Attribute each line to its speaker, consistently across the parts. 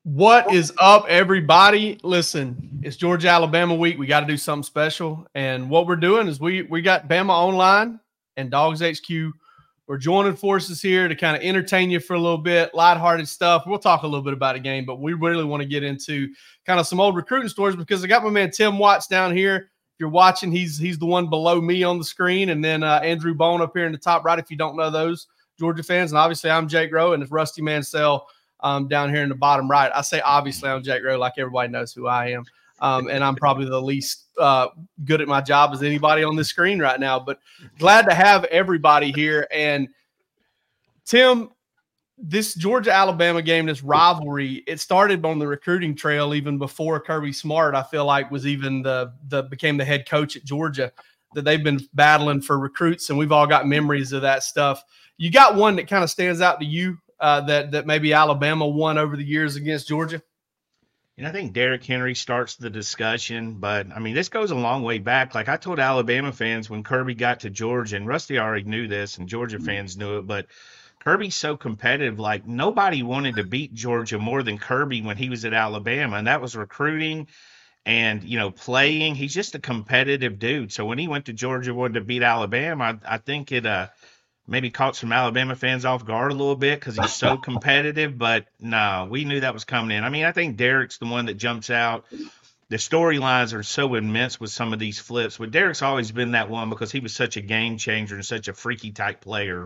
Speaker 1: What is up, everybody? Listen, it's Georgia Alabama week. We got to do something special, and what we're doing is we got Bama Online and Dogs HQ. We're joining forces here to kind of entertain you for a little bit, lighthearted stuff. We'll talk a little bit about a game, but we really want to get into kind of some old recruiting stories because I got my man Tim Watts down here. If you're watching, he's the one below me on the screen, and then Andrew Bone up here in the top right. If you don't know those Georgia fans, and obviously I'm Jake Rowe, and it's Rusty Mansell. Down here in the bottom right. I say obviously I'm Jake Rowe, like everybody knows who I am. And I'm probably the least good at my job as anybody on this screen right now. But glad to have everybody here. And Tim, this Georgia-Alabama game, this rivalry, it started on the recruiting trail even before Kirby Smart, I feel like, was even became the head coach at Georgia, that they've been battling for recruits, and we've all got memories of that stuff. You got one that kind of stands out to you? That maybe Alabama won over the years against Georgia?
Speaker 2: And I think Derrick Henry starts the discussion, but I mean, this goes a long way back. Like I told Alabama fans when Kirby got to Georgia, and Rusty already knew this, and Georgia fans knew it, but Kirby's so competitive. Like nobody wanted to beat Georgia more than Kirby when he was at Alabama, and that was recruiting and, playing. He's just a competitive dude. So when he went to Georgia, wanted to beat Alabama, I think it maybe caught some Alabama fans off guard a little bit because he's so competitive, but no, we knew that was coming in. I mean, I think Derrick's the one that jumps out. The storylines are so immense with some of these flips, but Derrick's always been that one because he was such a game changer and such a freaky type player.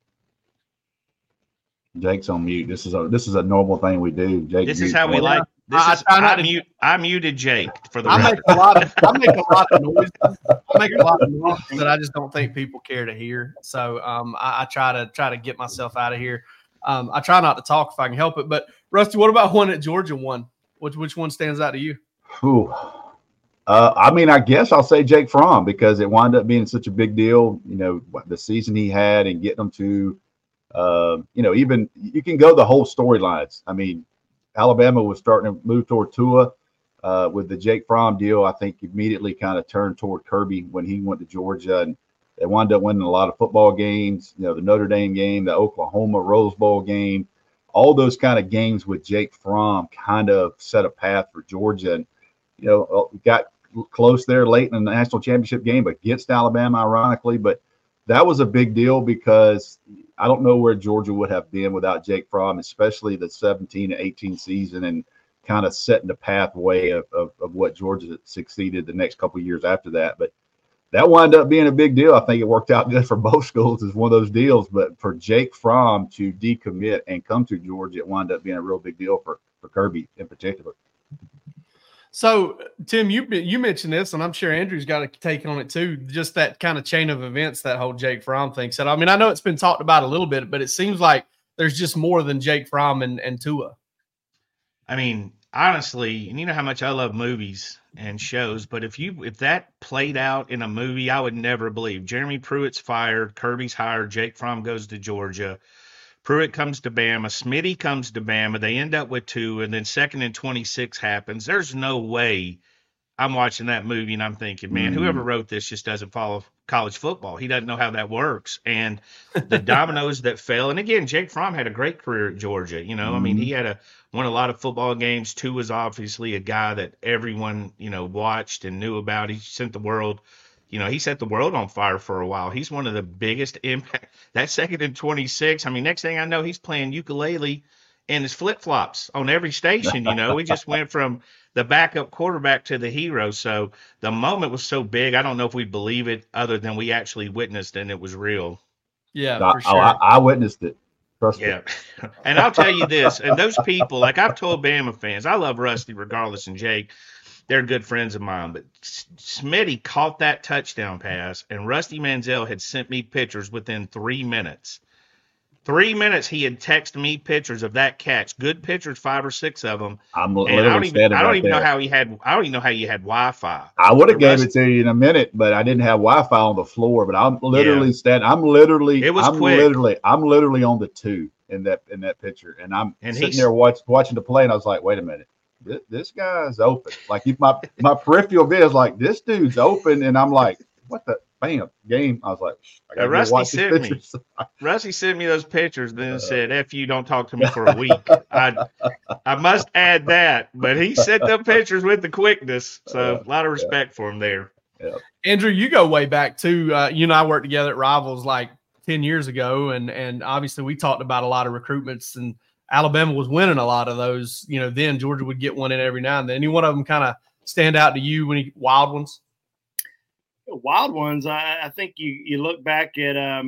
Speaker 3: Jake's on mute. This is a normal thing we do. Jake,
Speaker 2: this is how we like. I muted Jake for the
Speaker 1: I
Speaker 2: record.
Speaker 1: make a lot of noises. I make a lot of noises that I just don't think people care to hear. So I try to get myself out of here. I try not to talk if I can help it. But Rusty, what about one that Georgia won? Which one stands out to you?
Speaker 3: Ooh. I mean, I guess I'll say Jake Fromm because it wound up being such a big deal. The season he had and getting them to, even you can go the whole storylines. I mean, Alabama was starting to move toward Tua with the Jake Fromm deal. I think immediately kind of turned toward Kirby when he went to Georgia, and they wound up winning a lot of football games. The Notre Dame game, the Oklahoma Rose Bowl game, all those kind of games with Jake Fromm kind of set a path for Georgia. And got close there late in the national championship game against Alabama, ironically, but that was a big deal because I don't know where Georgia would have been without Jake Fromm, especially the 17 and 18 season, and kind of setting the pathway of what Georgia succeeded the next couple of years after that. But that wound up being a big deal. I think it worked out good for both schools. It's one of those deals. But for Jake Fromm to decommit and come to Georgia, it wound up being a real big deal for Kirby in particular.
Speaker 1: So, Tim, you mentioned this, and I'm sure Andrew's got a take on it too, just that kind of chain of events, that whole Jake Fromm thing. So, I mean, I know it's been talked about a little bit, but it seems like there's just more than Jake Fromm and Tua.
Speaker 2: I mean, honestly, and you know how much I love movies and shows, but if that played out in a movie, I would never believe. Jeremy Pruitt's fired, Kirby's hired, Jake Fromm goes to Georgia. Pruitt comes to Bama, Smitty comes to Bama, they end up with 2, and then 2nd and 26 happens. There's no way I'm watching that movie and I'm thinking, man, whoever wrote this just doesn't follow college football. He doesn't know how that works. And the dominoes that fell, and again, Jake Fromm had a great career at Georgia. I mean, he won a lot of football games. Tua was obviously a guy that everyone, watched and knew about. He set the world on fire for a while. He's one of the biggest impact. That 2nd and 26. I mean, next thing I know, he's playing ukulele and his flip-flops on every station. We just went from the backup quarterback to the hero. So the moment was so big. I don't know if we believe it other than we actually witnessed and it was real.
Speaker 1: Yeah, for sure.
Speaker 3: I witnessed it. Trust me.
Speaker 2: And I'll tell you this, and those people, like I've told Bama fans, I love Rusty regardless and Jake. They're good friends of mine, but Smitty caught that touchdown pass, and Rusty Mansell had sent me pictures within 3 minutes. 3 minutes, he had texted me pictures of that catch. Good pictures, 5 or 6 of them. I don't even know how he had Wi-Fi.
Speaker 3: I would have gave it to you in a minute, but I didn't have Wi-Fi on the floor. But I'm literally standing. I'm literally on the 2 in that picture, and I'm sitting there watching the play, and I was like, wait a minute. This guy's open. Like my peripheral vision is like, this dude's open, and I'm like, what the? bam, game. I was like, I gotta go
Speaker 2: Rusty
Speaker 3: watch these
Speaker 2: sent me.
Speaker 3: pictures.
Speaker 2: Rusty sent me those pictures, then said, "F you, don't talk to me for a week." I must add that, but he sent them pictures with the quickness, so a lot of respect for him there.
Speaker 3: Yeah.
Speaker 1: Andrew, you go way back too. You and I worked together at Rivals like 10 years ago, and obviously we talked about a lot of recruitments, and Alabama was winning a lot of those. Then Georgia would get one in every now and then. Any one of them kind of stand out to you wild ones?
Speaker 4: Wild ones. I think you look back at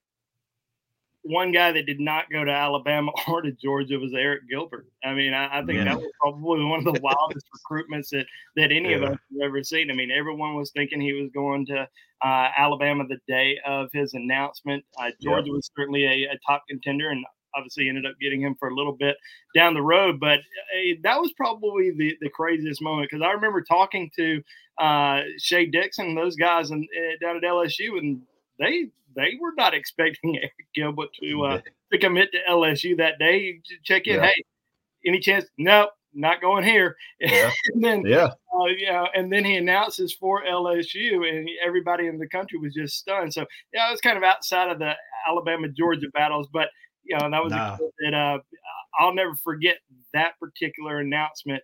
Speaker 4: one guy that did not go to Alabama or to Georgia was Eric Gilbert. I mean, I think that was probably one of the wildest recruitments that any of us have ever seen. I mean, everyone was thinking he was going to Alabama the day of his announcement. Georgia was certainly a top contender, and obviously ended up getting him for a little bit down the road. But that was probably the craziest moment, because I remember talking to Shea Dixon and those guys down at LSU, and they were not expecting Eric Gilbert to commit to LSU that day. Check in, hey, any chance? No, not going here.
Speaker 3: Yeah.
Speaker 4: And then and then he announces for LSU, and everybody in the country was just stunned. So it was kind of outside of the Alabama-Georgia battles, but that was a kid that I'll never forget that particular announcement.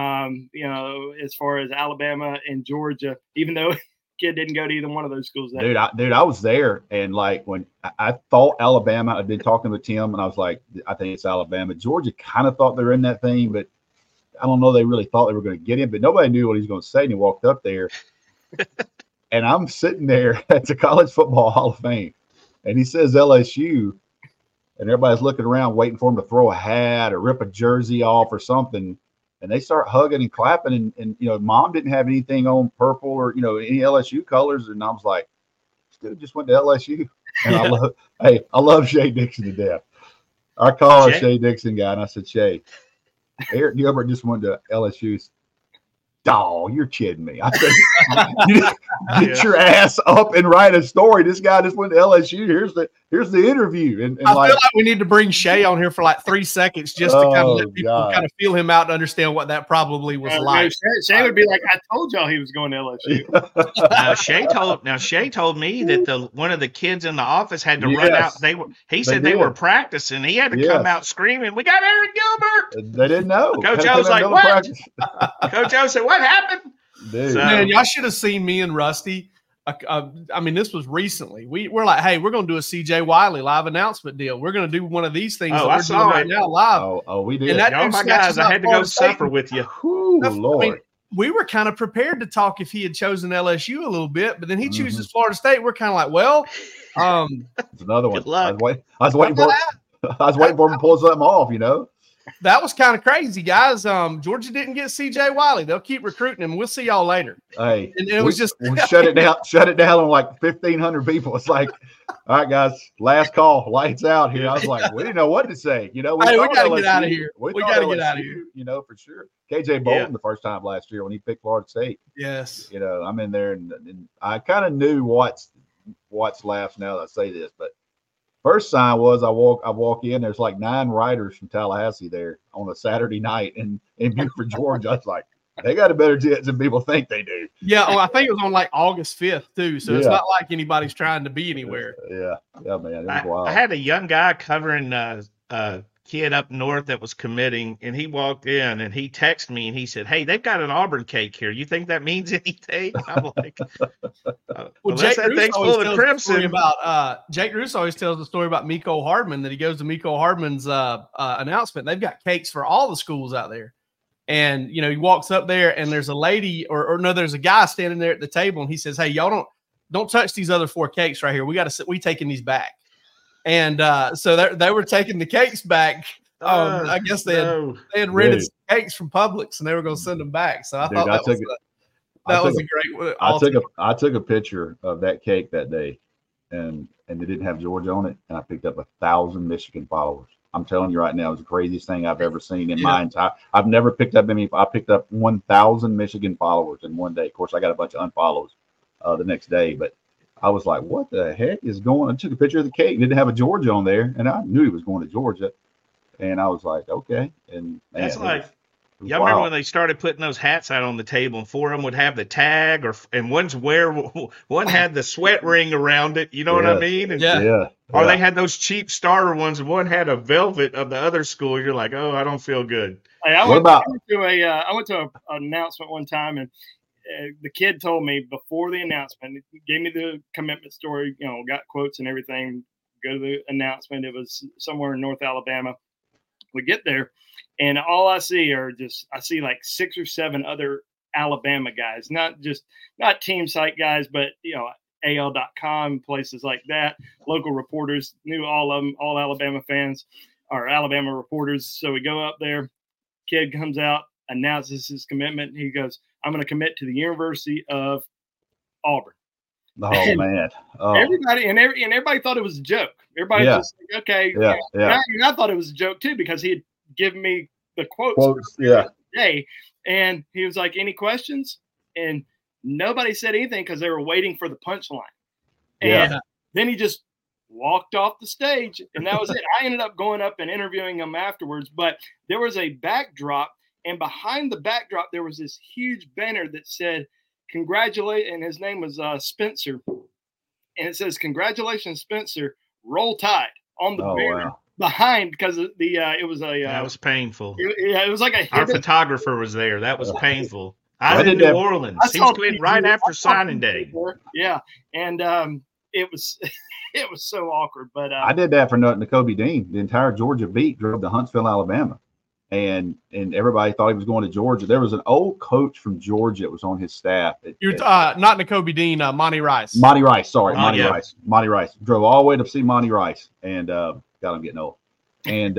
Speaker 4: As far as Alabama and Georgia, even though kid didn't go to either one of those schools.
Speaker 3: I was there, and like when I thought Alabama, I'd been talking with Tim, and I was like, I think it's Alabama. Georgia kind of thought they were in that thing, but I don't know. They really thought they were going to get him, but nobody knew what he was going to say. And he walked up there, and I'm sitting there at the College Football Hall of Fame, and he says LSU, and everybody's looking around waiting for him to throw a hat or rip a jersey off or something. And they start hugging and clapping, and Mom didn't have anything on purple or any LSU colors, and I was like, this dude just went to LSU. And I love Shea Dixon to death. I call her Shea Dixon guy, and I said, Shea, Eric Gilbert just went to LSU. Dog, you're kidding me. I said, get your ass up and write a story. This guy just went to LSU. Here's the interview. And
Speaker 1: I feel like we need to bring Shea on here for like 3 seconds just to kind of let people kind of feel him out and understand what that probably was like.
Speaker 4: Shea would be like, I told y'all he was going to LSU.
Speaker 2: Shea told me that one of the kids in the office had to run out. He said they were practicing. He had to come out screaming, "We got Eric Gilbert!"
Speaker 3: They didn't know.
Speaker 2: Coach O was like, "What?" Coach O said, "What happened?"
Speaker 3: Dude.
Speaker 1: Man, y'all should have seen me and Rusty. I mean, this was recently. We're like, hey, we're going to do a CJ Wiley live announcement deal. We're going to do one of these things that we're doing right now live.
Speaker 3: Oh, we did.
Speaker 2: And my guys, I had to go supper with you.
Speaker 3: Ooh, Lord.
Speaker 1: I mean, we were kind of prepared to talk if he had chosen LSU a little bit, but then he chooses Florida State. We're kind of like, well,
Speaker 3: it's another one.
Speaker 2: Good luck.
Speaker 3: I was waiting for him to pull something off,
Speaker 1: That was kind of crazy, guys. Georgia didn't get CJ Wiley. They'll keep recruiting him. We'll see y'all later.
Speaker 3: Hey,
Speaker 1: and it was just
Speaker 3: we shut it down on like 1,500 people. It's like, all right, guys, last call, lights out here. I was like, we didn't know what to say. We got
Speaker 1: to get out of here. We got to get out of here.
Speaker 3: For sure. KJ Bolton the first time last year when he picked Florida State.
Speaker 1: Yes.
Speaker 3: I'm in there, and I kind of knew what's laughs now that I say this, but. First sign was I walk in. There's like 9 riders from Tallahassee there on a Saturday night in Buford, Georgia. I was like, they got a better chance than people think they do.
Speaker 1: Yeah, I think it was on like August 5th too. So it's not like anybody's trying to be anywhere.
Speaker 3: Yeah, man. It was wild.
Speaker 2: I had a young guy covering kid up north that was committing, and he walked in and he texted me and he said, "Hey, they've got an Auburn cake here. You think that means anything?" I'm like,
Speaker 1: well, Jake Russo always tells the story about Miko Hardman, that he goes to Miko Hardman's announcement. They've got cakes for all the schools out there. And, he walks up there and there's a lady there's a guy standing there at the table, and he says, "Hey, y'all don't touch these other 4 cakes right here. We taking these back." And so they were taking the cakes back. I guess they had rented some cakes from Publix, and they were going to send them back. So I thought that was a great.
Speaker 3: I took a picture of that cake that day, and they didn't have Georgia on it, and I picked up 1,000 Michigan followers. I'm telling you right now, it was the craziest thing I've ever seen in my entire. I've never picked up any. I picked up 1,000 Michigan followers in one day. Of course, I got a bunch of unfollows the next day, but. I was like, what the heck is going on? I took a picture of the cake. Didn't have a Georgia on there, and I knew he was going to Georgia. And I was like, okay. And man, it
Speaker 2: Y'all remember when they started putting those hats out on the table, and 4 of them would have the tag, and one had the sweat ring around it. You know what I mean? And,
Speaker 1: Yeah.
Speaker 2: Or they had those cheap starter ones, and one had a velvet of the other school. You're like, oh, I don't feel good.
Speaker 4: Hey, I went to an announcement one time, and the kid told me before the announcement, he gave me the commitment story, got quotes and everything. Go to the announcement. It was somewhere in North Alabama. We get there, and all I see I see like 6 or 7 other Alabama guys, not team site guys, but AL.com, places like that. Local reporters, knew all of them, all Alabama fans or Alabama reporters. So we go up there. Kid comes out, announces his commitment. He goes, I'm going to commit to the University of Auburn.
Speaker 3: Oh, man. Oh.
Speaker 4: Everybody thought it was a joke. Everybody just like, okay.
Speaker 3: Yeah.
Speaker 4: And I thought it was a joke too, because he had given me the quotes day. And he was like, any questions? And nobody said anything because they were waiting for the punchline. And then he just walked off the stage, and that was it. I ended up going up and interviewing him afterwards, but there was a backdrop, and behind the backdrop, there was this huge banner that said, congratulate, and his name was Spencer. And it says, congratulations, Spencer, roll tide on the banner behind, because it was
Speaker 2: that was painful.
Speaker 4: It was like
Speaker 2: our photographer was there. That was painful. I was in New Orleans. He was quitting right after signing day.
Speaker 4: Yeah. And it was it was so awkward. But
Speaker 3: I did that for nothing to Kobe Dean. The entire Georgia beat drove to Huntsville, Alabama. And everybody thought he was going to Georgia. There was an old coach from Georgia that was on his staff.
Speaker 1: You're not N'Kobe Dean, Monty Rice.
Speaker 3: Monty Rice, sorry, Monty Rice. Monty Rice drove all the way to see Monty Rice, and God, I'm getting old. And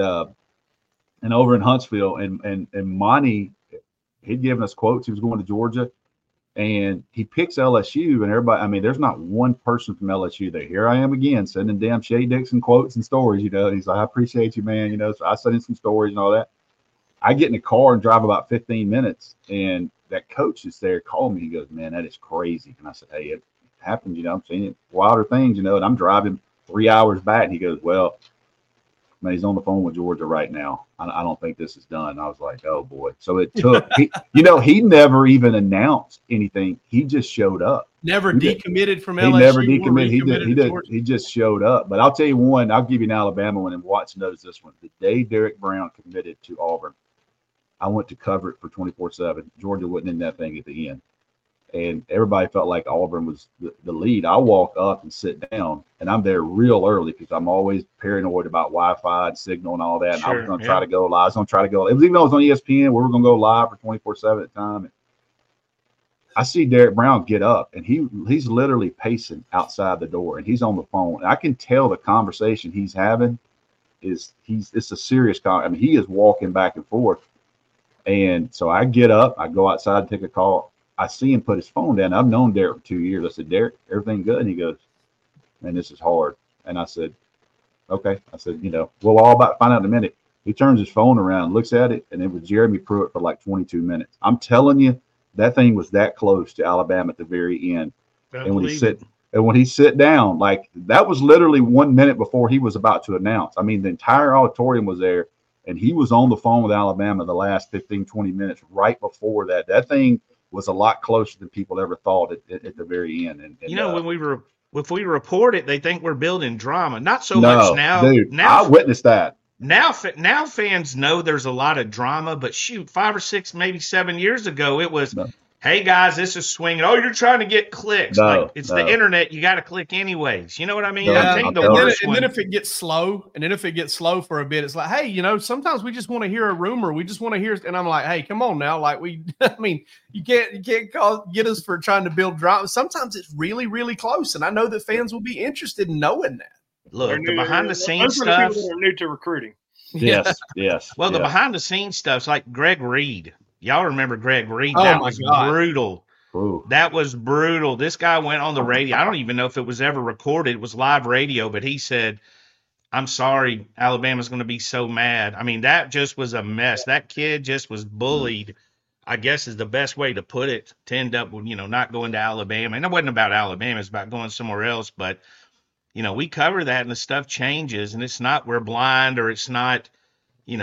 Speaker 3: over in Huntsville, and Monty, he'd given us quotes. He was going to Georgia, and he picks LSU, and everybody. I mean, there's not one person from LSU there. Here I am again sending damn Shea Dixon quotes and stories. He's like, I appreciate you, man. So I sent in some stories and all that. I get in the car and drive about 15 minutes, and that coach is there calling me. He goes, man, that is crazy. And I said, hey, it happens, I'm seeing it, wilder things, and I'm driving 3 hours back. And he goes, well, man, he's on the phone with Georgia right now. I don't think this is done. I was like, oh, boy. So it took, he never even announced anything. He just showed up.
Speaker 1: Never decommitted from LSU.
Speaker 3: He never decommitted. He just showed up. But I'll tell you one, I'll give you an Alabama one, and Watts knows this one. The day Derek Brown committed to Auburn, I went to cover it for 24/7. Georgia wasn't in that thing at the end. And everybody felt like Auburn was the lead. I walk up and sit down, and I'm there real early because I'm always paranoid about Wi-Fi and signal and all that. And I was going to try to go live. It was even though it was on ESPN, we were going to go live for 24/7 at the time. And I see Derek Brown get up, and he's literally pacing outside the door, and he's on the phone. And I can tell the conversation he's having it's a serious conversation. I mean, he is walking back and forth. And so I get up, I go outside and take a call. I see him put his phone down. I've known Derek for 2 years. I said, Derek, everything good? And he goes, man, this is hard. And I said, okay. I said, we'll all about find out in a minute. He turns his phone around, looks at it, and it was Jeremy Pruitt for like 22 minutes. I'm telling you, that thing was that close to Alabama at the very end. And when he sit down, like that was literally 1 minute before he was about to announce. I mean, the entire auditorium was there. And he was on the phone with Alabama the last 15, 20 minutes right before that. That thing was a lot closer than people ever thought at the very end. And
Speaker 2: if we report it, they think we're building drama. Not so much now.
Speaker 3: Dude,
Speaker 2: now
Speaker 3: I witnessed that.
Speaker 2: Now fans know there's a lot of drama, but shoot, 5 or 6, maybe 7 years ago, it was, hey guys, this is swinging. Oh, you're trying to get clicks. It's the internet. You got to click anyways. You know what I mean?
Speaker 1: Yeah. And then if it gets slow, for a bit, it's like, hey, sometimes we just want to hear a rumor. We just want to hear, and I'm like, hey, come on now. Like you can't get us for trying to build drama. Sometimes it's really, really close. And I know that fans will be interested in knowing that.
Speaker 2: Look, the behind the scenes stuff.
Speaker 4: Those are new to recruiting.
Speaker 3: Yes.
Speaker 2: Well, the behind the scenes stuff's like Greg Reed. Y'all remember Greg Reed? That was brutal.
Speaker 3: Ooh.
Speaker 2: That was brutal. This guy went on the radio. I don't even know if it was ever recorded. It was live radio, but he said, I'm sorry, Alabama's going to be so mad. I mean, that just was a mess. That kid just was bullied, I guess is the best way to put it, to end up with, not going to Alabama. And it wasn't about Alabama. It's about going somewhere else. But, we cover that and the stuff changes. And it's not we're blind or it's not,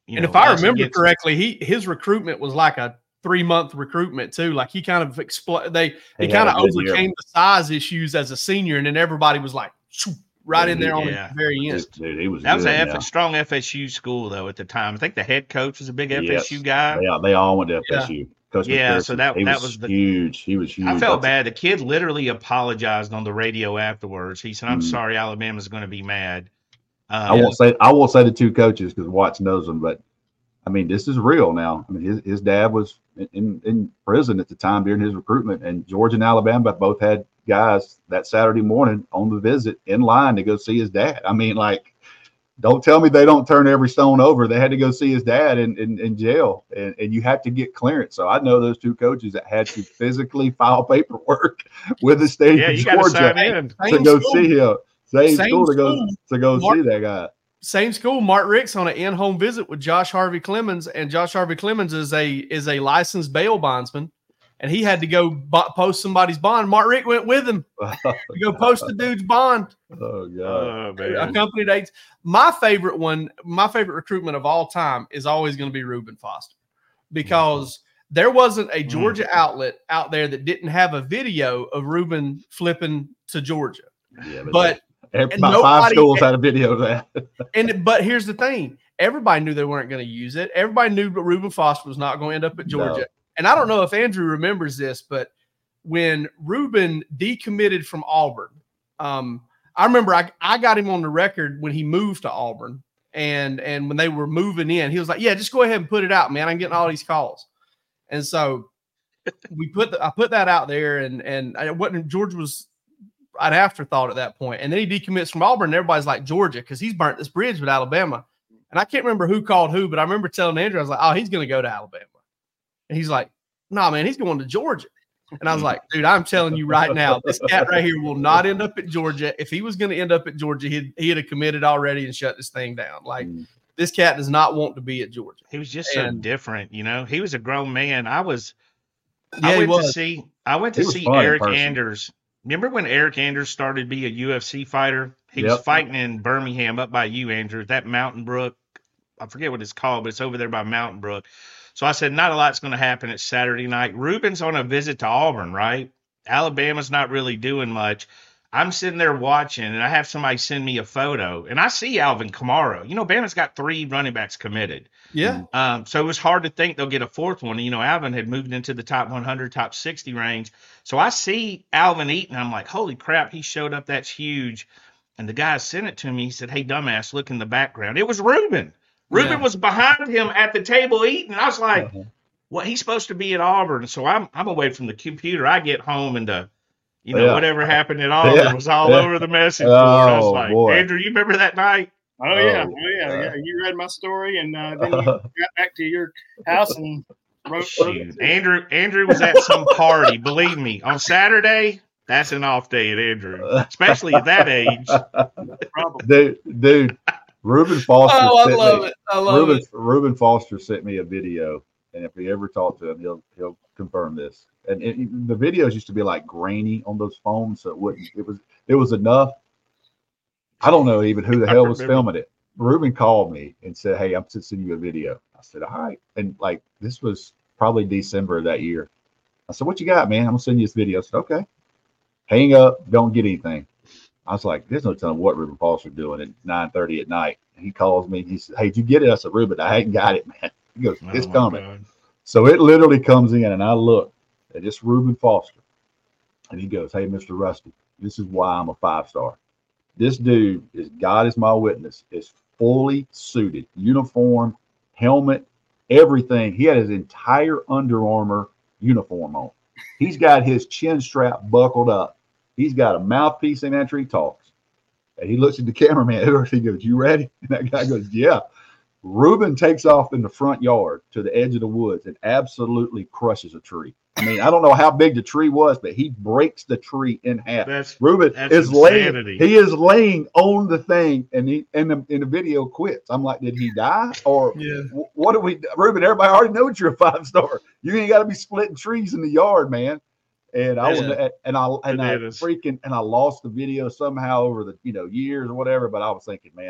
Speaker 2: you
Speaker 1: And
Speaker 2: know,
Speaker 1: if I
Speaker 2: us
Speaker 1: remember
Speaker 2: against-
Speaker 1: correctly, his recruitment was like a 3-month recruitment too. Like he kind of he kind of overcame the size issues as a senior, and then everybody was like right in there on the very end.
Speaker 3: Dude, he was
Speaker 2: that was
Speaker 3: good,
Speaker 2: a strong FSU school though at the time. I think the head coach was a big
Speaker 3: Yes.
Speaker 2: FSU guy.
Speaker 3: They all went to FSU. Coach
Speaker 2: Yeah,
Speaker 3: McPherson,
Speaker 2: so that was
Speaker 3: huge. He was huge.
Speaker 2: I felt bad. The kid literally apologized on the radio afterwards. He said, "I'm sorry, Alabama's going to be mad."
Speaker 3: I won't say the two coaches because Watts knows them, but I mean, this is real now. I mean, his dad was in prison at the time during his recruitment, and Georgia and Alabama both had guys that Saturday morning on the visit in line to go see his dad. I mean, like, don't tell me they don't turn every stone over. They had to go see his dad in jail, and you had to get clearance. So I know those two coaches that had to physically file paperwork with the state of Georgia to go see him. Same school to go see that guy.
Speaker 1: Same school. Mark Ricks on an in-home visit with Josh Harvey Clemens, and Josh Harvey Clemens is a licensed bail bondsman, and he had to go post somebody's bond. Mark Rick went with him to go post the dude's bond.
Speaker 3: Oh God!
Speaker 1: Accompanied aides. My favorite recruitment of all time is always going to be Reuben Foster, because there wasn't a Georgia outlet out there that didn't have a video of Reuben flipping to Georgia.
Speaker 3: Yeah,
Speaker 1: but
Speaker 3: about 5 schools had a video of that.
Speaker 1: But here's the thing. Everybody knew they weren't going to use it. Everybody knew that Reuben Foster was not going to end up at Georgia. No. And I don't know if Andrew remembers this, but when Reuben decommitted from Auburn, I remember I got him on the record when he moved to Auburn. And when they were moving in, he was like, yeah, just go ahead and put it out, man. I'm getting all these calls. And so I put that out there, and Georgia was an afterthought at that point. And then he decommits from Auburn, and everybody's like, Georgia, because he's burnt this bridge with Alabama. And I can't remember who called who, but I remember telling Andrew, I was like, oh, he's going to go to Alabama. And he's like, no, man, he's going to Georgia. And I was like, dude, I'm telling you right now, this cat right here will not end up at Georgia. If he was going to end up at Georgia, he'd have committed already and shut this thing down. Like, this cat does not want to be at Georgia.
Speaker 2: He was just so different, you know. He was a grown man. I went to see Eric Anders. Remember when Eric Anders started to be a UFC fighter? He was fighting in Birmingham up by you, Andrew, that Mountain Brook. I forget what it's called, but it's over there by Mountain Brook. So I said, not a lot's going to happen. It's Saturday night. Reuben's on a visit to Auburn, right? Alabama's not really doing much. I'm sitting there watching, and I have somebody send me a photo, and I see Alvin Kamara. You know, Bama's got 3 running backs committed.
Speaker 1: Yeah.
Speaker 2: So it was hard to think they'll get a 4th one. You know, Alvin had moved into the top 100, top 60 range. So I see Alvin Eaton. I'm like, holy crap, he showed up. That's huge. And the guy sent it to me. He said, hey, dumbass, look in the background. It was Reuben. Reuben was behind him at the table eating. I was like, well, he's supposed to be at Auburn. So I'm away from the computer. I get home and whatever happened at Auburn was all over the message board. I was like, boy. Andrew, you remember that night?
Speaker 4: Oh yeah. You read my story, and then you got back to your house and wrote.
Speaker 2: Andrew was at some party. Believe me, on Saturday, that's an off day at Andrew, especially at that age.
Speaker 3: Dude. Reuben Foster.
Speaker 1: Oh, I love it.
Speaker 3: Reuben Foster sent me a video, and if we ever talk to him, he'll confirm this. And the videos used to be like grainy on those phones, so it was enough. I don't know even who the hell was filming it. Reuben called me and said, "Hey, I'm sending you a video." I said, "All right." And like this was probably December of that year. I said, "What you got, man? I'm gonna send you this video." I said, "Okay." Hang up. Don't get anything. I was like, there's no telling what Reuben Foster doing at 9:30 at night. He calls me. He said, hey, did you get it? I said, Reuben, I hadn't got it, man. He goes, it's coming. God. So it literally comes in, and I look, and it's Reuben Foster. And he goes, hey, Mr. Rusty, this is why I'm a 5-star. This dude, God is my witness, is fully suited, uniform, helmet, everything. He had his entire Under Armour uniform on. He's got his chin strap buckled up. He's got a mouthpiece in after he talks. And he looks at the cameraman. He goes, you ready? And that guy goes, yeah. Reuben takes off in the front yard to the edge of the woods and absolutely crushes a tree. I mean, I don't know how big the tree was, but he breaks the tree in half. Reuben is laying. He is laying on the thing, and he in the video quits. I'm like, did he die or what do we? Reuben, everybody already knows you're a 5-star. You ain't got to be splitting trees in the yard, man. And I lost the video somehow over the years or whatever. But I was thinking, man,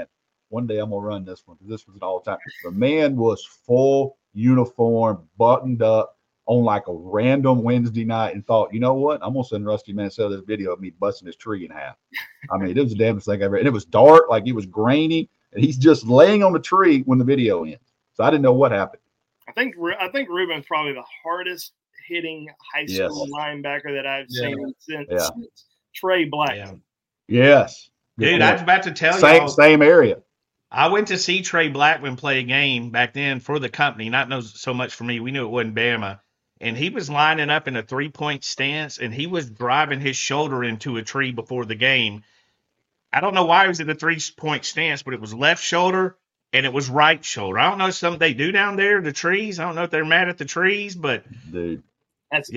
Speaker 3: one day I'm gonna run this one because this was an all time. The man was full uniform, buttoned up on like a random Wednesday night, and thought, you know what? I'm gonna send Rusty Mansell this video of me busting his tree in half. I mean, it was the damnest thing I've ever. And it was dark, like it was grainy, and he's just laying on the tree when the video ends. So I didn't know what happened.
Speaker 4: I think Ruben's probably the hardest hitting high school linebacker that I've seen since Trey Black.
Speaker 2: Yeah.
Speaker 3: Yes.
Speaker 2: Dude, I was about to tell you.
Speaker 3: Same area.
Speaker 2: I went to see Trey Blackman play a game back then for the company, not so much for me. We knew it wasn't Bama. And he was lining up in a 3-point stance, and he was driving his shoulder into a tree before the game. I don't know why he was in a 3-point stance, but it was left shoulder and it was right shoulder. I don't know something they do down there, the trees. I don't know if they're mad at the trees, but
Speaker 3: dude.
Speaker 4: That's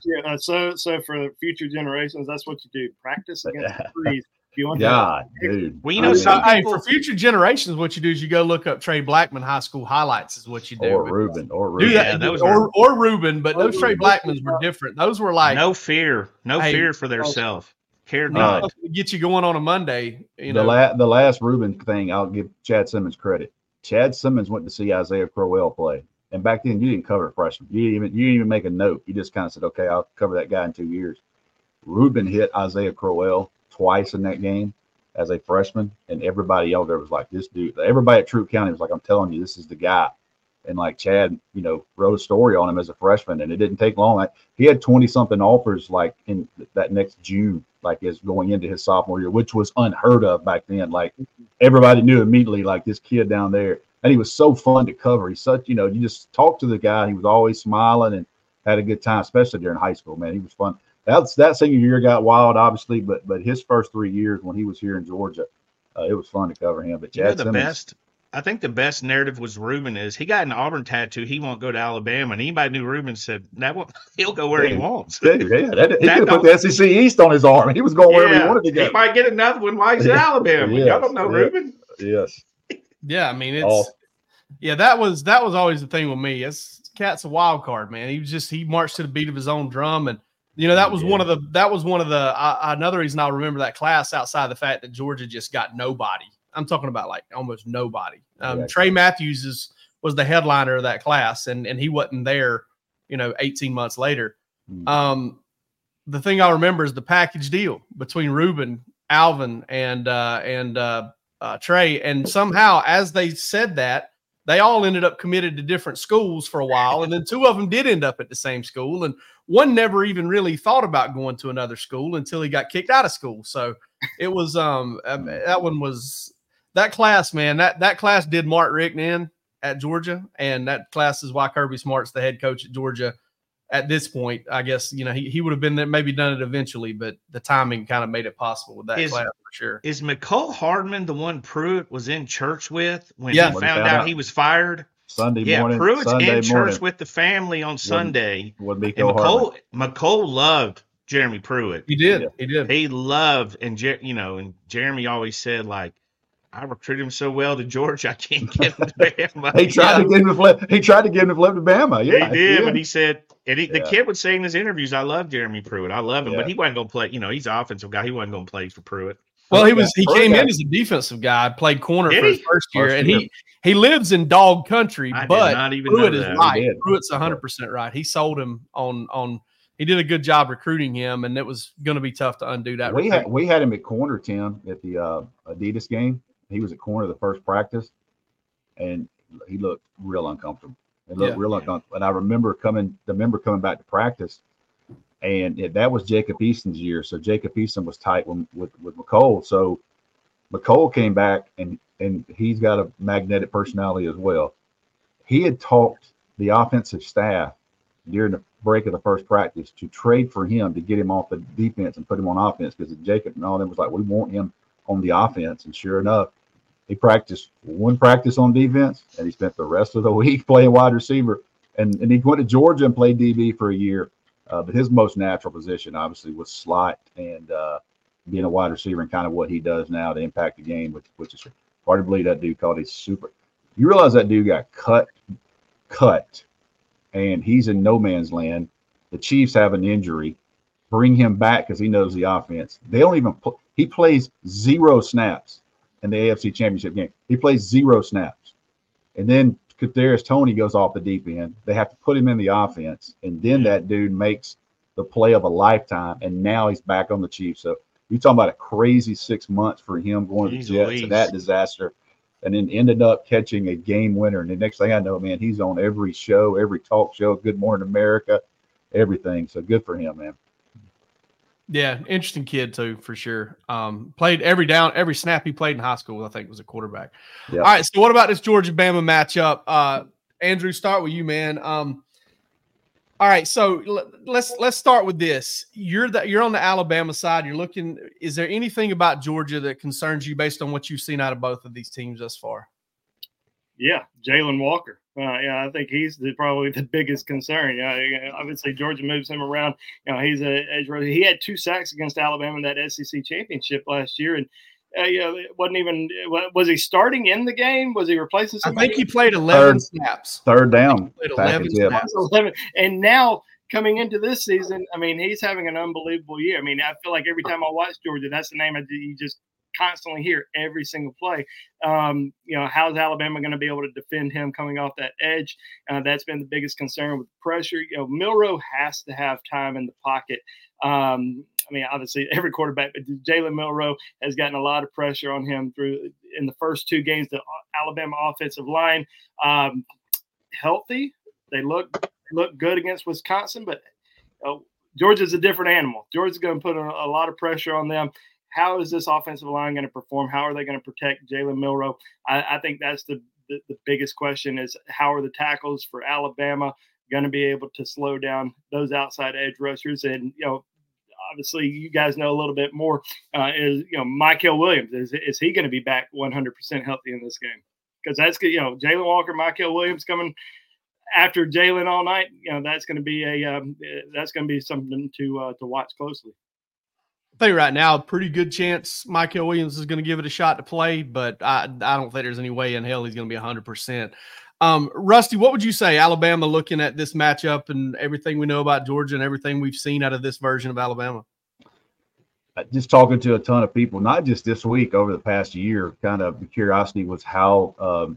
Speaker 4: so for future generations, that's what you do. Practice against the trees.
Speaker 3: Dude.
Speaker 2: Well, you know,
Speaker 1: for future generations, what you do is you go look up Trey Blackman high school highlights is what you do.
Speaker 3: Or Ruben.
Speaker 1: Do that, or Ruben, but those Trey Blackmans were different. Those were like
Speaker 2: no fear for their self. Cared
Speaker 1: not. Get you going on a Monday. You know,
Speaker 3: the last Ruben thing, I'll give Chad Simmons credit. Chad Simmons went to see Isaiah Crowell play. And back then, you didn't cover freshmen. You didn't even make a note. You just kind of said, okay, I'll cover that guy in 2 years. Ruben hit Isaiah Crowell twice in that game as a freshman, and everybody else there was like, this dude. Everybody at Troup County was like, I'm telling you, this is the guy. And like Chad, wrote a story on him as a freshman, and it didn't take long. Like, he had 20-something offers like in that next June, like as going into his sophomore year, which was unheard of back then. Like everybody knew immediately, like this kid down there. And he was so fun to cover. He's such, you just talk to the guy. He was always smiling and had a good time, especially during high school, man. He was fun. That senior year got wild, obviously, but his first 3 years when he was here in Georgia, it was fun to cover him. But Chad Simmons,
Speaker 2: I think the best narrative was Ruben is he got an Auburn tattoo. He won't go to Alabama. And anybody knew Ruben said he'll go where he wants.
Speaker 3: Dude, he could have put the SEC East on his arm. He was going wherever he wanted to go.
Speaker 2: He might get another one while he's in Alabama.
Speaker 3: Yes,
Speaker 2: Y'all don't know Ruben.
Speaker 3: Yes.
Speaker 1: Yeah, I mean that was always the thing with me. Cat's a wild card, man. He marched to the beat of his own drum, and that was one of the another reason I remember that class outside the fact that Georgia just got nobody. I'm talking about like almost nobody. Trey Matthews was the headliner of that class, and he wasn't there, 18 months later. The thing I remember is the package deal between Ruben, Alvin, and Trey, and somehow as they said that, they all ended up committed to different schools for a while, and then 2 of them did end up at the same school, and one never even really thought about going to another school until he got kicked out of school. So it was that class, man. That class did Mark Richt in at Georgia, and that class is why Kirby Smart's the head coach at Georgia at this point. I guess he would have been there, maybe done it eventually, but the timing kind of made it possible with that class for sure.
Speaker 2: Is McCole Hardman the one Pruitt was in church with when he found out he was fired?
Speaker 3: Sunday morning.
Speaker 2: Pruitt's
Speaker 3: Sunday
Speaker 2: in church
Speaker 3: morning.
Speaker 2: with the family on Sunday.
Speaker 3: And
Speaker 2: McCole loved Jeremy Pruitt.
Speaker 1: He did.
Speaker 3: Yeah.
Speaker 1: He did.
Speaker 2: He loved, and Jeremy always said, like, I recruited him so well to Georgia, I can't get him to Bama.
Speaker 3: He tried to get him to flip. He tried to get him to flip to Bama. Yeah,
Speaker 2: he did. But he said, the kid would say in his interviews, "I love Jeremy Pruitt. I love him," but he wasn't going to play. He's an offensive guy. He wasn't going to play for Pruitt.
Speaker 1: Well, he came in as a defensive guy, played corner for his first year, and he lives in dog country. But Pruitt is right. Pruitt's 100% right. He sold him on. He did a good job recruiting him, and it was going to be tough to undo that.
Speaker 3: We had him at corner, Tim, at the Adidas game. He was at corner the first practice, and he looked real uncomfortable. It looked real uncomfortable. And I remember coming back to practice, and that was Jacob Easton's year. So Jacob Easton was tight with McCole. So McCole came back, and he's got a magnetic personality as well. He had talked the offensive staff during the break of the first practice to trade for him to get him off the defense and put him on offense, because Jacob and all them was like, we want him on the offense. And sure enough, he practiced one practice on defense, and he spent the rest of the week playing wide receiver. And he went to Georgia and played DB for a year. But his most natural position, obviously, was slot and being a wide receiver, and kind of what he does now to impact the game, which is hard to believe that dude called a super. You realize that dude got cut, and he's in no man's land. The Chiefs have an injury. Bring him back because he knows the offense. They don't even he plays 0 snaps. in the AFC Championship game. He plays 0 snaps. And then Kadarius Toney goes off the deep end. They have to put him in the offense. And then that dude makes the play of a lifetime. And now he's back on the Chiefs. So you're talking about a crazy 6 months for him going to the Jets and that disaster. And then ended up catching a game winner. And the next thing I know, man, he's on every show, every talk show, Good Morning America, everything. So good for him, man.
Speaker 1: Yeah, interesting kid too, for sure. Played every down, every snap he played in high school, I think, was a quarterback. Yep. All right, so what about this Georgia-Bama matchup? Andrew, start with you, man. All right, so let's start with this. You're on the Alabama side. You're looking. Is there anything about Georgia that concerns you based on what you've seen out of both of these teams thus far?
Speaker 4: Yeah, Jalen Walker. I think he's probably the biggest concern. Obviously Georgia moves him around. He's he had 2 sacks against Alabama in that SEC championship last year, and it wasn't even. Was he starting in the game? Was he replacing somebody?
Speaker 1: I think he played 11 snaps.
Speaker 3: Third down.
Speaker 1: Played 11 snaps.
Speaker 4: 11. And now coming into this season, I mean, he's having an unbelievable year. I mean, I feel like every time I watch Georgia, that's the name you just constantly hear every single play. How's Alabama going to be able to defend him coming off that edge? That's been the biggest concern with pressure. Milroe has to have time in the pocket. Obviously every quarterback, but Jalen Milroe has gotten a lot of pressure on him in the first 2 games. The Alabama offensive line, healthy. They look good against Wisconsin, but Georgia's a different animal. Georgia's going to put a lot of pressure on them. How is this offensive line going to perform? How are they going to protect Jalen Milroe? I think that's the biggest question is how are the tackles for Alabama going to be able to slow down those outside edge rushers? And, obviously you guys know a little bit more Mykel Williams. Is he going to be back 100% healthy in this game? Because that's good. Jalen Walker, Mykel Williams coming after Jalen all night. That's going to be something to watch closely.
Speaker 1: I think right now, pretty good chance Mykel Williams is going to give it a shot to play, but I don't think there's any way in hell he's going to be 100%. Rusty, what would you say, Alabama, looking at this matchup and everything we know about Georgia and everything we've seen out of this version of Alabama?
Speaker 3: Just talking to a ton of people, not just this week, over the past year, kind of the curiosity was how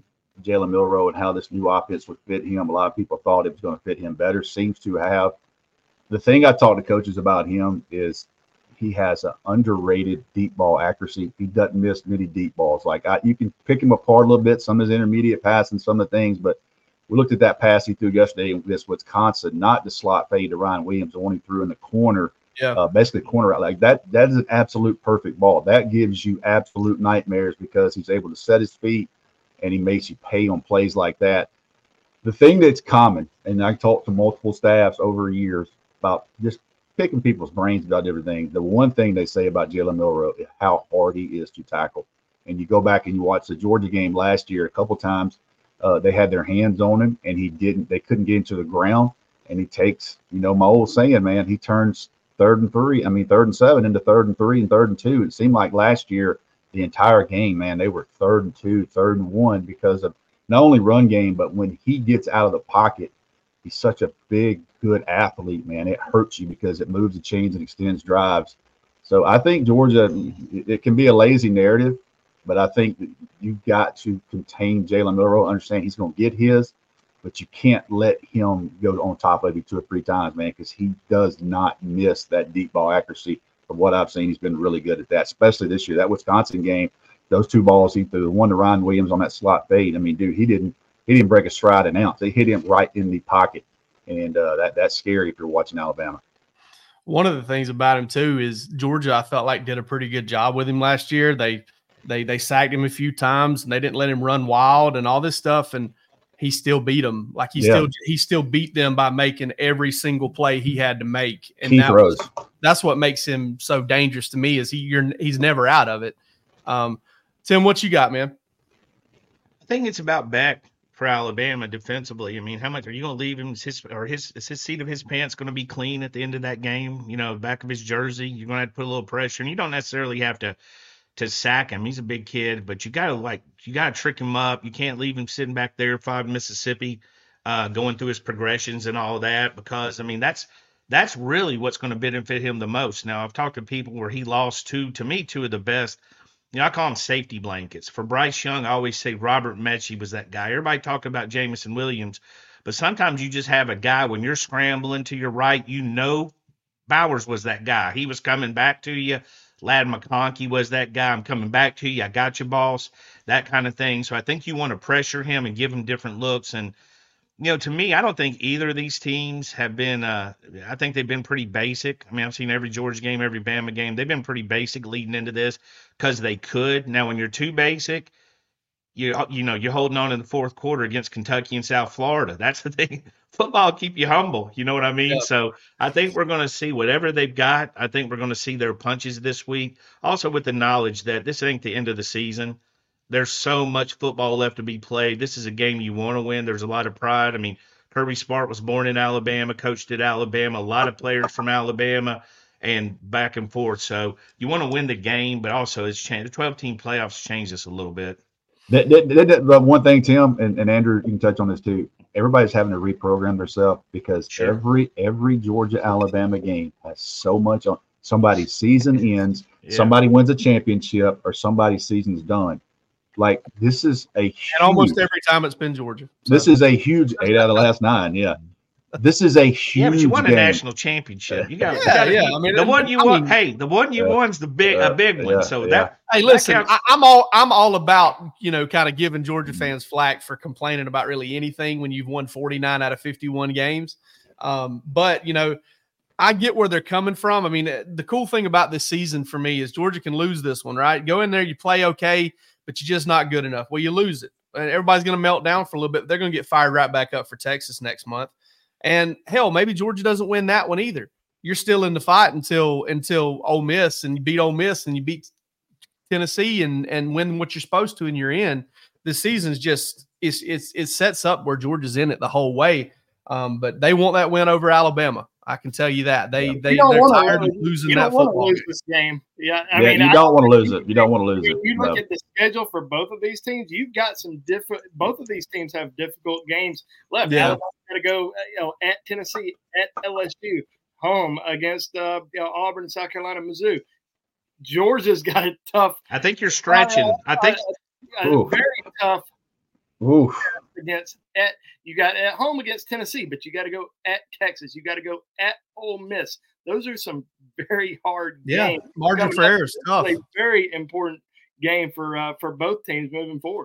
Speaker 3: Jalen Milroe and how this new offense would fit him. A lot of people thought it was going to fit him better. Seems to have. The thing I talked to coaches about him is he has an underrated deep ball accuracy. He doesn't miss many deep balls. You can pick him apart a little bit, some of his intermediate pass and some of the things, but we looked at that pass he threw yesterday against Wisconsin, not the slot fade to Ryan Williams, the one he threw in the corner, basically corner out like that. That is an absolute perfect ball. That gives you absolute nightmares because he's able to set his feet and he makes you pay on plays like that. The thing that's common, and I talked to multiple staffs over years about just picking people's brains about everything. The one thing they say about Jalen Milroe is how hard he is to tackle. And you go back and you watch the Georgia game last year, a couple times they had their hands on him and they couldn't get into the ground. And he takes, my old saying, man, he turns 3rd and 7 into 3rd and 3 and 3rd and 2. It seemed like last year, the entire game, man, they were 3rd and 2, 3rd and 1 because of not only run game, but when he gets out of the pocket, he's such a big, good athlete, man. It hurts you because it moves the chains and extends drives. So I think Georgia, it can be a lazy narrative, but I think that you've got to contain Jalen Milroe, understand he's going to get his, but you can't let him go on top of you 2 or 3 times, man, because he does not miss that deep ball accuracy. From what I've seen, he's been really good at that, especially this year. That Wisconsin game, those 2 balls he threw, the one to Ryan Williams on that slot fade. I mean, dude, he didn't break a stride an ounce. They hit him right in the pocket. And that's scary if you're watching Alabama.
Speaker 1: One of the things about him too is Georgia, I felt like, did a pretty good job with him last year. They sacked him a few times and they didn't let him run wild and all this stuff, and he still beat them. Like he still beat them by making every single play he had to make. And that's what makes him so dangerous to me is he's never out of it. Tim, what you got, man?
Speaker 2: I think it's about back for Alabama defensively. I mean, how much are you going to leave him? Is his seat of his pants going to be clean at the end of that game? Back of his jersey, you're going to have to put a little pressure, and you don't necessarily have to sack him. He's a big kid, but you got to trick him up. You can't leave him sitting back there 5 Mississippi, going through his progressions and all that, because I mean, that's really what's going to benefit him the most. Now, I've talked to people where he lost two of the best I call them safety blankets. For Bryce Young, I always say Robert Mechie was that guy. Everybody talked about Jameson Williams, but sometimes you just have a guy when you're scrambling to your right, Bowers was that guy. He was coming back to you. Ladd McConkey was that guy. I'm coming back to you. I got you, boss. That kind of thing. So I think you want to pressure him and give him different looks. And, to me, I don't think either of these teams have been I think they've been pretty basic. I mean, I've seen every Georgia game, every Bama game. They've been pretty basic leading into this because they could. Now, when you're too basic, you're holding on in the fourth quarter against Kentucky and South Florida. That's the thing. Football keep you humble. You know what I mean? Yeah. So I think we're going to see whatever they've got. I think we're going to see their punches this week. Also with the knowledge that this ain't the end of the season. There's so much football left to be played. This is a game you want to win. There's a lot of pride. I mean, Kirby Smart was born in Alabama, coached at Alabama, a lot of players from Alabama, and back and forth. So you want to win the game, but also it's changed. The 12-team playoffs changed this a little bit.
Speaker 3: The one thing, Tim and Andrew, you can touch on this too. Everybody's having to reprogram themselves because every Georgia Alabama game has so much on. Somebody's season ends, somebody wins a championship, or somebody's season's done. Like this is and
Speaker 1: almost every time it's been Georgia.
Speaker 3: So. This is a huge 8 out of the last 9. Yeah. This is a huge
Speaker 2: but you won
Speaker 3: game.
Speaker 2: a national championship. You got I mean, the one you won. Hey, the one you won's a big one. So that.
Speaker 1: Hey, listen, I'm all about kind of giving Georgia fans flack for complaining about really anything when you've won 49 out of 51 games. But I get where they're coming from. I mean, the cool thing about this season for me is Georgia can lose this one, right? Go in there, you play okay, but you're just not good enough. Well, you lose it, and everybody's going to melt down for a little bit. They're going to get fired right back up for Texas next month. And hell, maybe Georgia doesn't win that one either. You're still in the fight until Ole Miss, and you beat Ole Miss and you beat Tennessee and win what you're supposed to, and you're in. This season's just it sets up where Georgia's in it the whole way. But they want that win over Alabama. I can tell you that they're tired of losing that football.
Speaker 4: Lose this game. Yeah,
Speaker 3: I mean, you don't want to lose it. You don't want to lose it.
Speaker 4: You look at the schedule for both of these teams. You've got some different. Both of these teams have difficult games left. Yeah, Alabama's got to go at Tennessee, at LSU, home against Auburn, South Carolina, Mizzou. Georgia's got it tough.
Speaker 2: I think you're stretching. I think
Speaker 4: very tough.
Speaker 3: Oof.
Speaker 4: You got at home against Tennessee, but you got to go at Texas. You got to go at Ole Miss. Those are some very hard games.
Speaker 1: Margin for error is tough.
Speaker 4: A very important game for both teams moving forward.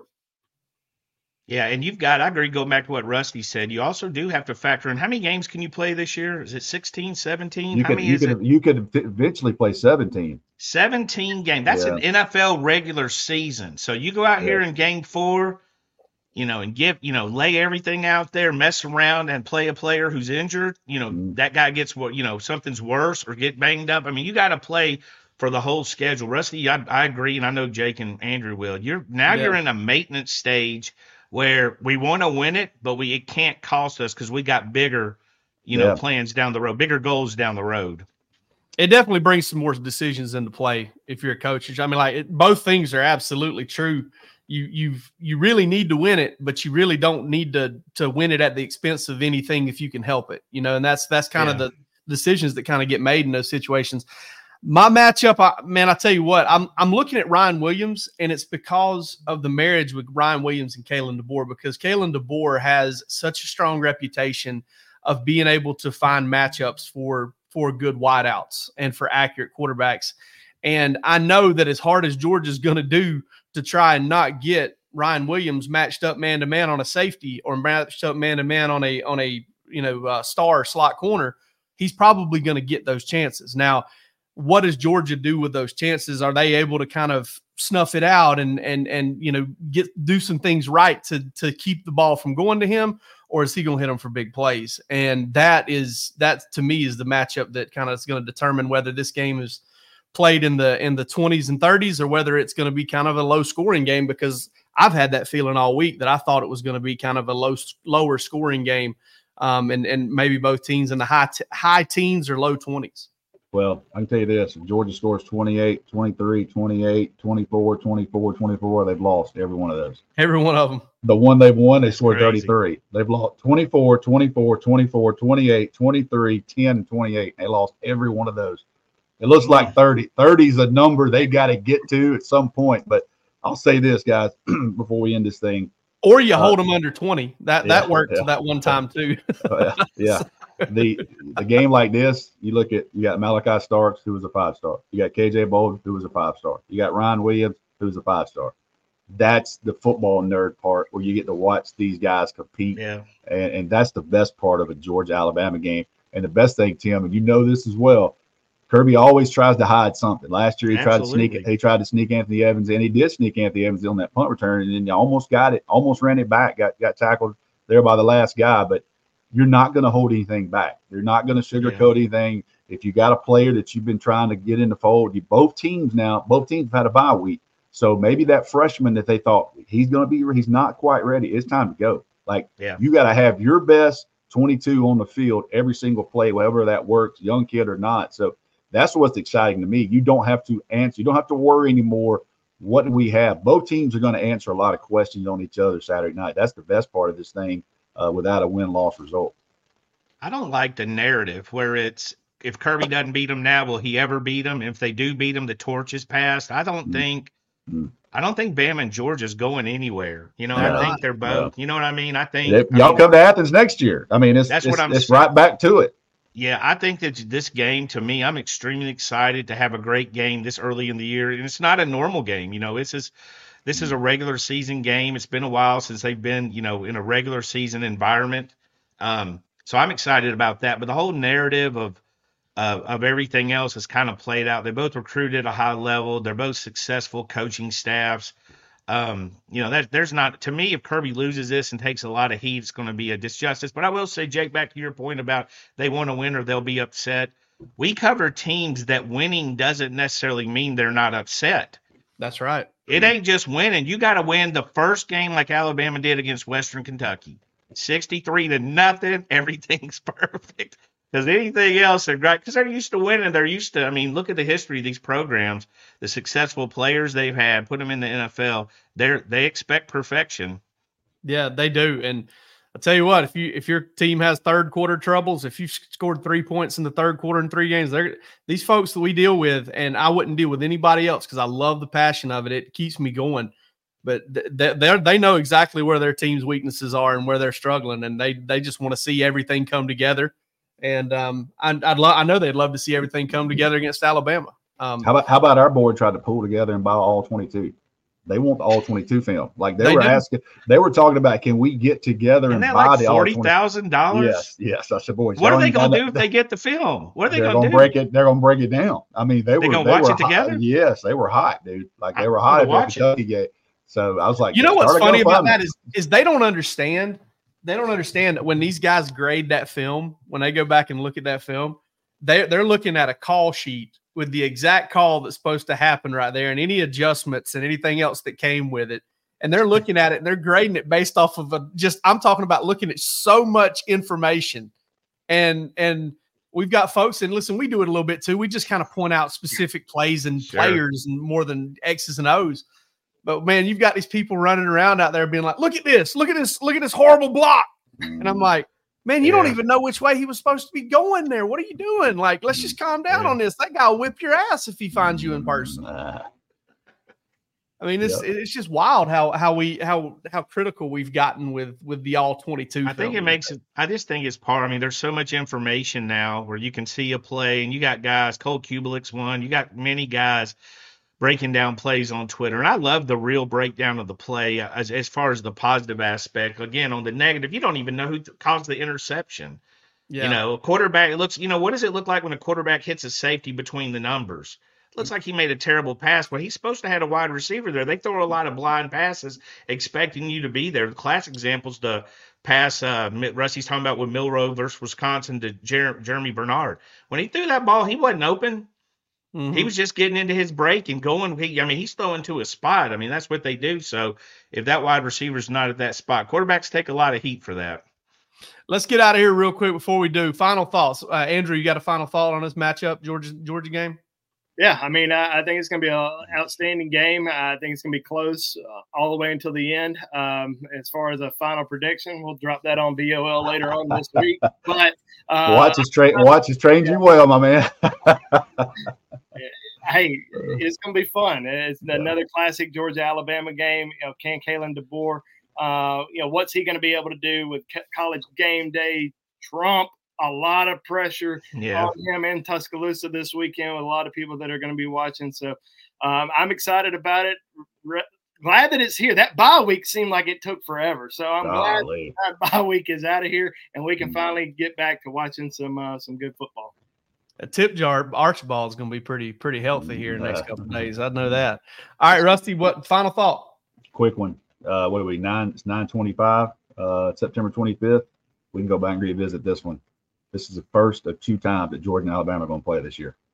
Speaker 2: Yeah, and I agree, going back to what Rusty said, you also do have to factor in how many games can you play this year? Is it 16, 17?
Speaker 3: You could eventually play 17.
Speaker 2: 17 games. That's an NFL regular season. So you go out here in game 4, and give, lay everything out there, mess around and play a player who's injured, that guy gets something's worse or get banged up. I mean, you got to play for the whole schedule. Rusty, I agree. And I know Jake and Andrew will. You're in a maintenance stage where we want to win it, but it can't cost us because we got bigger, plans down the road, bigger goals down the road.
Speaker 1: It definitely brings some more decisions into play if you're a coach. I mean, both things are absolutely true. You really need to win it, but you really don't need to win it at the expense of anything if you can help it, and that's kind of the decisions that kind of get made in those situations. My matchup, I tell you what, I'm looking at Ryan Williams, and it's because of the marriage with Ryan Williams and Kalen DeBoer, because Kalen DeBoer has such a strong reputation of being able to find matchups for good wideouts and for accurate quarterbacks. And I know that as hard as Georgia's going to do to try and not get Ryan Williams matched up man-to-man on a safety or matched up man-to-man on a star slot corner, he's probably going to get those chances. Now, what does Georgia do with those chances? Are they able to kind of snuff it out and do some things right to keep the ball from going to him, or is he going to hit them for big plays? And that to me is the matchup that kind of is going to determine whether this game is played in the 20s and 30s or whether it's going to be kind of a low scoring game, because I've had that feeling all week that I thought it was going to be kind of a lower scoring game, and maybe both teams in the high teens or low 20s.
Speaker 3: Well, I can tell you this. If Georgia scores 28, 23, 28, 24, 24, 24, they've lost every one of those.
Speaker 1: Every one of them.
Speaker 3: The one they've won, they scored 33. They've lost 24, 24, 24, 28, 23, 10, 28. They lost every one of those. It looks like 30. 30 is a number they got to get to at some point. But I'll say this, guys, before we end this thing.
Speaker 1: Or you hold them under 20. That worked that one time too.
Speaker 3: Yeah. The game like this, you got Malachi Starks, who was a 5-star. You got KJ Bolden, who was a 5-star. You got Ryan Williams, who's a 5-star. That's the football nerd part where you get to watch these guys compete.
Speaker 2: Yeah.
Speaker 3: And that's the best part of a Georgia-Alabama game. And the best thing, Tim, and you know this as well, Kirby always tries to hide something. Last year he tried to sneak Anthony Evans, and he did sneak Anthony Evans on that punt return, and then you almost ran it back, got tackled there by the last guy. But you're not going to hold anything back. You're not going to sugarcoat anything. If you got a player that you've been trying to get in the fold, both teams have had a bye week. So maybe that freshman that they thought he's not quite ready. It's time to go. You got to have your best 22 on the field every single play, whatever that works, young kid or not. So that's what's exciting to me. You don't have to answer. You don't have to worry anymore. What do we have? Both teams are going to answer a lot of questions on each other Saturday night. That's the best part of this thing without a win-loss result.
Speaker 2: I don't like the narrative where it's if Kirby doesn't beat them now, will he ever beat them? If they do beat them, the torch is passed. I don't think Bama and Georgia's going anywhere. I think they're both. You know what I mean? I think
Speaker 3: y'all come to Athens next year. I mean, it's right back to it.
Speaker 2: Yeah, I think that this game, to me, I'm extremely excited to have a great game this early in the year. And it's not a normal game. This is a regular season game. It's been a while since they've been, in a regular season environment. So I'm excited about that. But the whole narrative of everything else is kind of played out. They both recruited at a high level. They're both successful coaching staffs. There's not, to me, if Kirby loses this and takes a lot of heat, it's going to be a disjustice. But I will say, Jake, back to your point about they want to win or they'll be upset. We cover teams that winning doesn't necessarily mean they're not upset.
Speaker 1: That's right.
Speaker 2: It ain't just winning. You got to win the first game like Alabama did against Western Kentucky. 63-0. Everything's perfect. Because anything else, they're great. Because they're used to winning. They're used to, look at the history of these programs, the successful players they've had, put them in the NFL. They expect perfection.
Speaker 1: Yeah, they do. And I'll tell you what, if your team has third quarter troubles, if you've scored 3 points in the third quarter in 3 games, these folks that we deal with, and I wouldn't deal with anybody else because I love the passion of it. It keeps me going. But they know exactly where their team's weaknesses are and where they're struggling, and they just want to see everything come together. And I know they'd love to see everything come together against Alabama.
Speaker 3: How about our board tried to pull together and buy all 22? They want the all 22 film. They were talking about, can we get together and buy the all
Speaker 2: $40,000?
Speaker 3: Yes. I said, boys,
Speaker 2: what are they going to do if they get the film? What are they going to do?
Speaker 3: They're going to break it down. They were going to watch it together. Yes, they were hot, dude. They were hot at the Kentucky game. So I was like,
Speaker 1: what's funny about that is they don't understand. They don't understand that when these guys grade that film, when they go back and look at that film, they're looking at a call sheet with the exact call that's supposed to happen right there and any adjustments and anything else that came with it. And they're looking at it and they're grading it based off of I'm talking about looking at so much information. And we've got folks, and listen, we do it a little bit too. We just kind of point out specific plays and players and more than X's and O's. But man, you've got these people running around out there being like, look at this horrible block. And I'm like, man, you don't even know which way he was supposed to be going there. What are you doing? Let's just calm down on this. That guy will whip your ass if he finds you in person. It's just wild how critical we've gotten with the all 22.
Speaker 2: I think it makes it. I just think it's part. There's so much information now where you can see a play, and you got guys. Cole Kubelik's one. You got many guys breaking down plays on Twitter. And I love the real breakdown of the play as far as the positive aspect. Again, on the negative, you don't even know who caused the interception. Yeah. A quarterback, what does it look like when a quarterback hits a safety between the numbers? It looks like he made a terrible pass, but he's supposed to have a wide receiver there. They throw a lot of blind passes expecting you to be there. The classic examples, the pass Rusty's talking about with Milroe versus Wisconsin to Jeremy Bernard. When he threw that ball, he wasn't open. Mm-hmm. He was just getting into his break and going. He's throwing to a spot. That's what they do. So if that wide receiver's not at that spot, quarterbacks take a lot of heat for that.
Speaker 1: Let's get out of here real quick before we do. Final thoughts. Andrew, you got a final thought on this matchup, Georgia game?
Speaker 4: Yeah, I think it's going to be an outstanding game. I think it's going to be close all the way until the end. As far as a final prediction, we'll drop that on BOL later on this week. But
Speaker 3: watch his train you well, my man.
Speaker 4: hey, it's going to be fun. It's another classic Georgia-Alabama game. Can Kalen DeBoer, what's he going to be able to do with College Game Day? Trump, a lot of pressure on him in Tuscaloosa this weekend with a lot of people that are going to be watching. So I'm excited about it. Glad that it's here. That bye week seemed like it took forever. So I'm glad that bye week is out of here and we can finally get back to watching some good football.
Speaker 1: A tip jar Archibald is going to be pretty healthy here in the next couple of days. I know that. All right, Rusty, what final thought?
Speaker 3: Quick one. What are we? It's 9/25, September 25th. We can go back and revisit this one. This is the first of 2 times that Georgia and Alabama are going to play this year.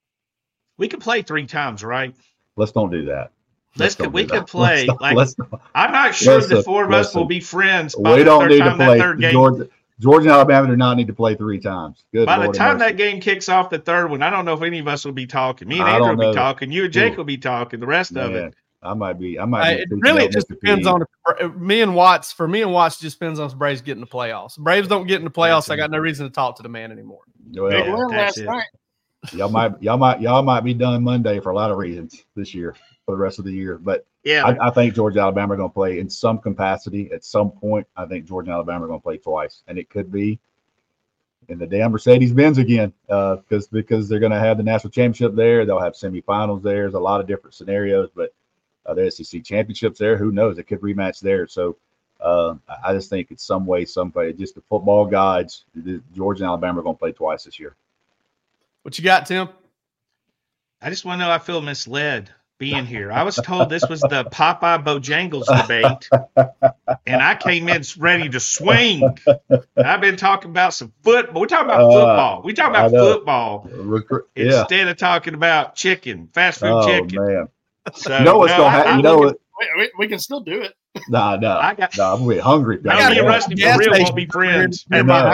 Speaker 2: We could play 3 times, right?
Speaker 3: Let's don't do that.
Speaker 2: We could play. I'm not sure the 4 of us will be friends.
Speaker 3: We don't need to play. Georgia and Alabama do not need to play 3 times.
Speaker 2: By the time that game kicks off, the third one, I don't know if any of us will be talking. Me and Andrew will be talking. You and Jake will be talking. The rest of it.
Speaker 3: I might be.
Speaker 1: It really just depends on me and Watts. For me and Watts, just depends on if Braves get in the playoffs. Braves don't get in the playoffs. I got no reason to talk to the man anymore.
Speaker 4: Big win last night.
Speaker 3: Y'all might be done Monday for a lot of reasons this year for the rest of the year. But I think Georgia and Alabama are going to play in some capacity at some point. I think Georgia and Alabama are going to play twice, and it could be in the damn Mercedes-Benz again because they're going to have the national championship there. They'll have semifinals there. There's a lot of different scenarios, but the SEC championships there. Who knows? It could rematch there. So I just think it's some way, just the football gods, Georgia and Alabama are going to play twice this year.
Speaker 1: What you got, Tim?
Speaker 2: I just want to know, I feel misled being here. I was told this was the Popeye Bojangles debate, and I came in ready to swing. I've been talking about some football. We're talking about football. We talk about football instead of talking about fast food chicken.
Speaker 3: Man.
Speaker 2: So,
Speaker 3: you know what's going to happen?
Speaker 4: We can still do it.
Speaker 3: No. I'm going to be hungry.
Speaker 2: Me and Rusty for real won't be friends.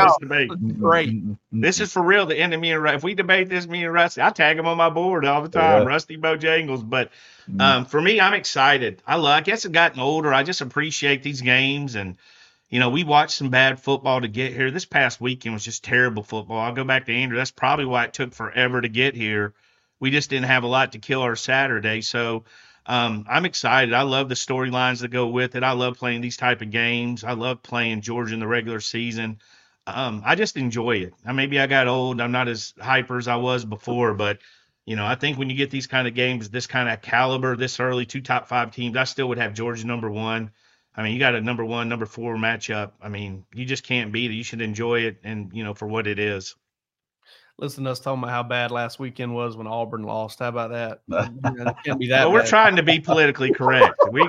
Speaker 1: Great.
Speaker 2: This is for real. The end of me and Rusty. If we debate this, me and Rusty, I tag him on my board all the time. Rusty Bojangles. But for me, I'm excited. I guess I've gotten older. I just appreciate these games. And, we watched some bad football to get here. This past weekend was just terrible football. I'll go back to Andrew. That's probably why it took forever to get here. We just didn't have a lot to kill our Saturday. So, I'm excited. I love the storylines that go with it. I love playing these type of games. I love playing Georgia in the regular season. I just enjoy it. Maybe I got old. I'm not as hyper as I was before, but I think when you get these kind of games, this kind of caliber, this early, 2 top 5 teams, I still would have Georgia number 1. You got a number 1, number 4 matchup. You just can't beat it. You should enjoy it and, for what it is.
Speaker 1: Listen to us talking about how bad last weekend was when Auburn lost. How about that? It can't be that.
Speaker 2: Well, we're trying to be politically correct. We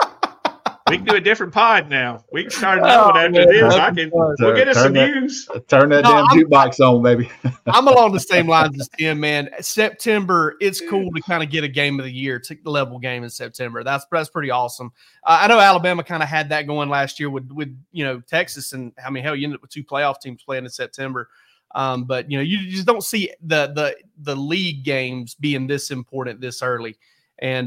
Speaker 2: can do a different pod now. We can start knowing after this. We'll get us some views.
Speaker 3: Turn that damn jukebox on, baby.
Speaker 1: I'm along the same lines as Tim, man. September, it's cool to kind of get a game of the year, level game in September. That's pretty awesome. I know Alabama kind of had that going last year with Texas, and hell, you ended up with 2 playoff teams playing in September. But you just don't see the league games being this important this early, and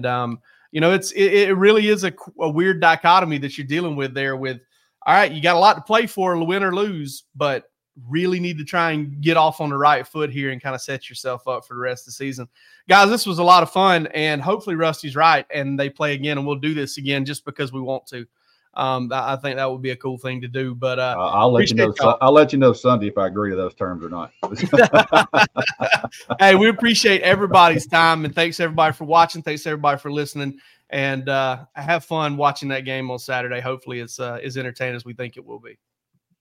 Speaker 1: it really is a weird dichotomy that you're dealing with there. With all right, you got a lot to play for, win or lose, but really need to try and get off on the right foot here and kind of set yourself up for the rest of the season, guys. This was a lot of fun, and hopefully Rusty's right and they play again, and we'll do this again just because we want to. I think that would be a cool thing to do, but
Speaker 3: I'll let you know. I'll let you know Sunday if I agree to those terms or not.
Speaker 1: Hey, we appreciate everybody's time, and thanks everybody for watching. Thanks everybody for listening, and have fun watching that game on Saturday. Hopefully, it's as entertaining as we think it will be.